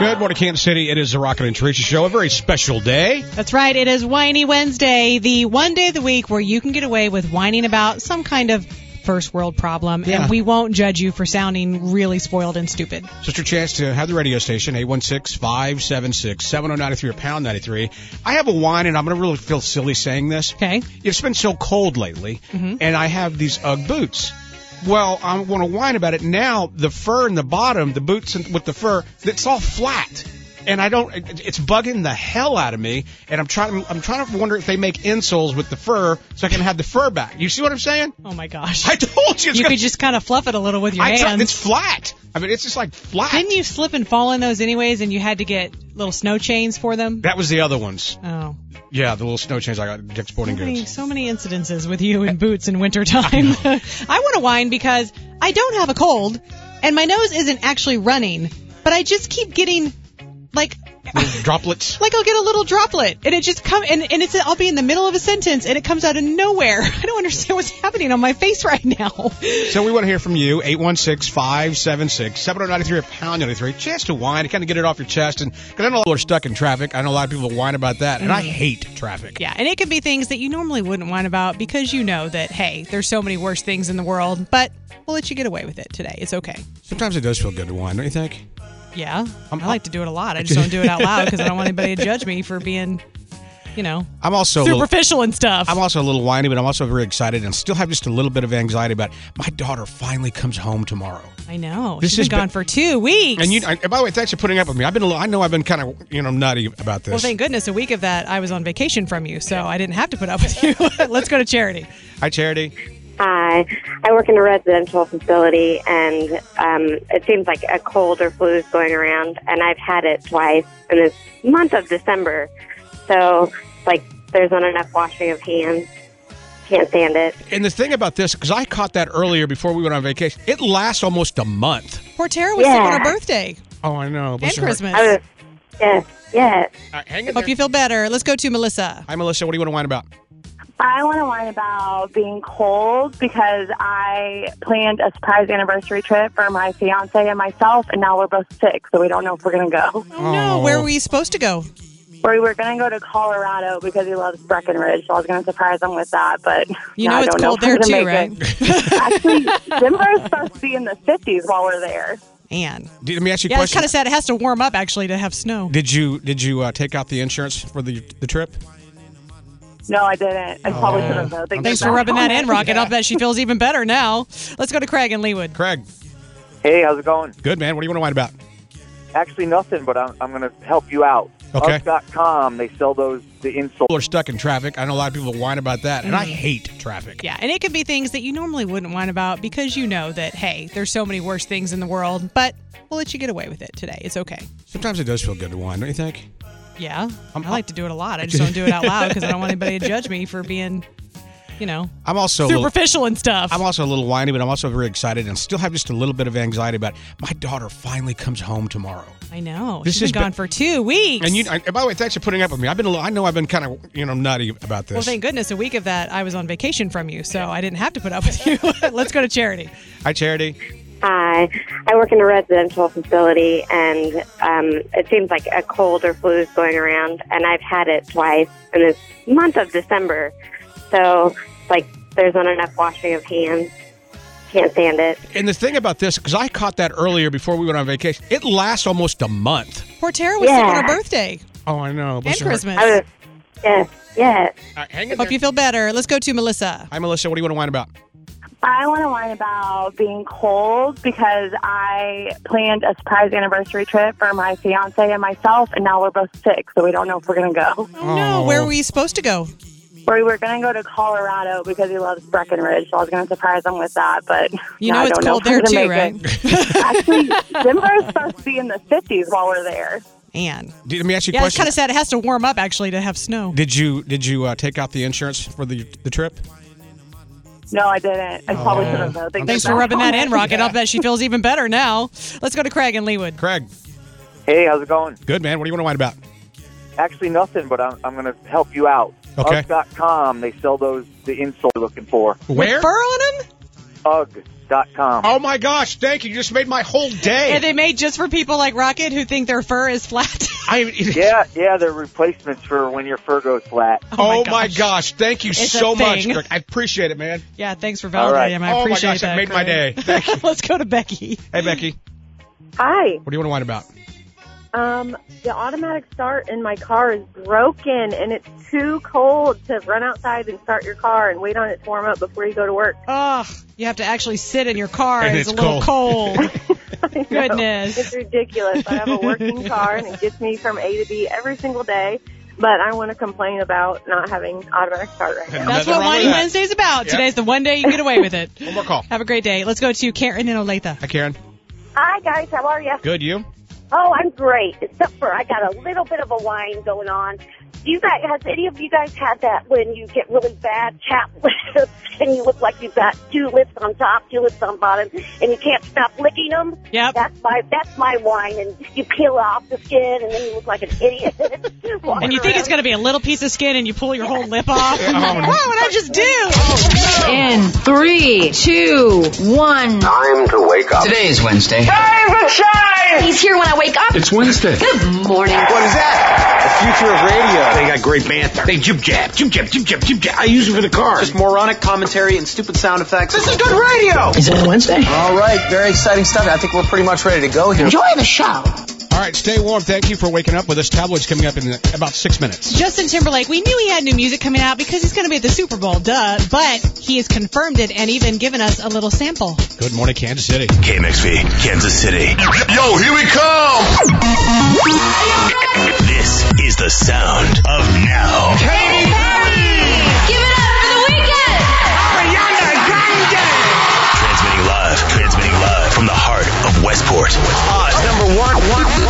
Good morning, Kansas City. It is the Rocket and Teresa Show. A very special day. That's right. It is Whiny Wednesday, the one day of the week where you can get away with whining about some kind of first world problem, and we won't judge you for sounding really spoiled and stupid. So it's your chance to have the radio station, 816-576-7093 or pound 93. I have a whine, and I'm going to really feel silly saying this. Okay. It's been so cold lately, and I have these Ugg boots. Well, I want to whine about it. Now, the fur in the bottom, the boots with the fur, it's all flat. And it's bugging the hell out of me. And I'm trying to wonder if they make insoles with the fur so I can have the fur back. You see what I'm saying? Oh, my gosh. I told you. You could just kind of fluff it a little with your hands. It's flat. I mean, it's just like flat. Didn't you slip and fall in those anyways, and you had to get little snow chains for them? That was the other ones. Oh. Yeah, the little snow chains I got at Dick's Sporting Goods. So many incidences with you in boots in wintertime. I want to whine because I don't have a cold, and my nose isn't actually running, but I just keep getting, like... droplets? Like I'll get a little droplet, and it just comes, and I'll be in the middle of a sentence, and it comes out of nowhere. I don't understand what's happening on my face right now. So we want to hear from you, 816-576-7093 or pound 93. Chance to whine, to kind of get it off your chest, and because I know people are stuck in traffic. I know a lot of people whine about that, and I hate traffic. Yeah, and it can be things that you normally wouldn't whine about because you know that, hey, there's so many worse things in the world, but we'll let you get away with it today. It's okay. Sometimes it does feel good to whine, don't you think? Yeah, I like to do it a lot. I just don't do it out loud because I don't want anybody to judge me for being, I'm also superficial and stuff. I'm also a little whiny, but I'm also very excited and still have just a little bit of anxiety about my daughter finally comes home tomorrow. I know. She's been gone for 2 weeks. And by the way, thanks for putting up with me. I know I've been kind of nutty about this. Well, thank goodness a week of that I was on vacation from you, so I didn't have to put up with you. Let's go to Charity. Hi, Charity. Hi. I work in a residential facility, and it seems like a cold or flu is going around, and I've had it twice in this month of December. So, there's not enough washing of hands. Can't stand it. And the thing about this, because I caught that earlier before we went on vacation, it lasts almost a month. Poor Tara was sick on her birthday. Oh, I know. And Christmas. Yes. Hang in Hope there. you feel better. Let's go to Melissa. Hi, Melissa. What do you want to whine about? I want to whine about being cold because I planned a surprise anniversary trip for my fiance and myself, and now we're both sick, so we don't know if we're going to go. Oh, no. Where were we supposed to go? We were going to go to Colorado because he loves Breckenridge, so I was going to surprise him with that, but it's cold there too, right? Actually, Denver is supposed to be in the 50s while we're there. And let me ask you a it's question. kind of sad. It has to warm up, actually, to have snow. Did you take out the insurance for the trip? No, I didn't. I probably should have, though. Thanks for rubbing that in, Rocket. I'll bet she feels even better now. Let's go to Craig in Leawood. Craig. Hey, how's it going? Good, man. What do you want to whine about? Actually, nothing, but I'm going to help you out. Okay. Ugg.com, they sell the insoles. People are stuck in traffic. I know a lot of people whine about that, and I hate traffic. Yeah, and it can be things that you normally wouldn't whine about because you know that, hey, there's so many worse things in the world, but we'll let you get away with it today. It's okay. Sometimes it does feel good to whine, don't you think? Yeah, I like to do it a lot. I just don't do it out loud because I don't want anybody to judge me for being, I'm also superficial and stuff. I'm also a little whiny, but I'm also very excited and still have just a little bit of anxiety about my daughter finally comes home tomorrow. I know. She's been gone for 2 weeks. And by the way, thanks for putting up with me. I know I've been kind of nutty about this. Well, thank goodness a week of that I was on vacation from you, so I didn't have to put up with you. Let's go to Charity. Hi, Charity. Hi. I work in a residential facility, and it seems like a cold or flu is going around, and I've had it twice in this month of December. So, there's not enough washing of hands. Can't stand it. And the thing about this, because I caught that earlier before we went on vacation, it lasts almost a month. Poor Tara was sick on her birthday. Oh, I know. And Christmas. Yes. Hang in Hope there. you feel better. Let's go to Melissa. Hi, Melissa. What do you want to whine about? I want to whine about being cold because I planned a surprise anniversary trip for my fiance and myself, and now we're both sick, so we don't know if we're going to go. Oh, no. Where were we supposed to go? We were going to go to Colorado because he loves Breckenridge, so I was going to surprise him with that, but it's cold there too, right? Actually, Denver is supposed to be in the 50s while we're there. And let me ask you a it's question. kind of sad. It has to warm up, actually, to have snow. Did you take out the insurance for the trip? No, I didn't. I probably should have, though. Thanks for rubbing that in, Rocket. I'll bet she feels even better now. Let's go to Craig in Leawood. Craig. Hey, how's it going? Good, man. What do you want to whine about? Actually, nothing, but I'm going to help you out. Okay. Ugg.com, they sell the insoles you're looking for. Where? With fur on them? Ugg. AutomaticStart.com. Oh my gosh, thank you. You just made my whole day. And they made just for people like Rocket who think their fur is flat. Yeah, they're replacements for when your fur goes flat. Oh my gosh, thank you It's so a much, thing. Greg. I appreciate it, man. Yeah, thanks for All right. validating him. I Oh my appreciate gosh, that. that made my Craig. day. Thank you. Let's go to Becky. Hey, Becky, Hi. what do you want to whine about? The automatic start in my car is broken, and it's too cold to run outside and start your car and wait on it to warm up before you go to work. Oh, you have to actually sit in your car. And It's a it's little cold. I know. Goodness. It's ridiculous. I have a working car, and it gets me from A to B every single day. But I want to complain about not having automatic start right now. That's Nothing what wrong with Whining that. Wednesday's about. Yep. Today's the one day you get away with it. One more call. Have a great day. Let's go to Karen in Olathe. Hi, Karen. Hi, guys. How are you? Good, you? Oh, I'm great. Except for I got a little bit of a whine going on. Has any of you guys had that when you get really bad chapped lips and you look like you've got 2 lips on top, 2 lips on bottom, and you can't stop licking them? Yep. That's my whine, and you peel off the skin, and then you look like an idiot. And you think it's going to be a little piece of skin and you pull your whole lip off. Oh, no. What would I just do? In 3, 2, 1. Time to wake up. Today is Wednesday. He's here when I wake up. It's Wednesday. Good morning. What is that? The future of radio. They got great banter. They jib jab, jib jab, jib jab, jib jab. I use it for the car. Just moronic commentary and stupid sound effects. This is good radio. Is it Wednesday? All right, very exciting stuff. I think we're pretty much ready to go here. Enjoy the show. All right, stay warm. Thank you for waking up with us. Tabloid's coming up in about 6 minutes. Justin Timberlake, we knew he had new music coming out because he's going to be at the Super Bowl, duh. But he has confirmed it and even given us a little sample. Good morning, Kansas City. KMXV, Kansas City. Yo, here we come! This is the sound of now. Katy Perry! Give it up for the weekend! Transmitting live from the heart of Westport. Number one.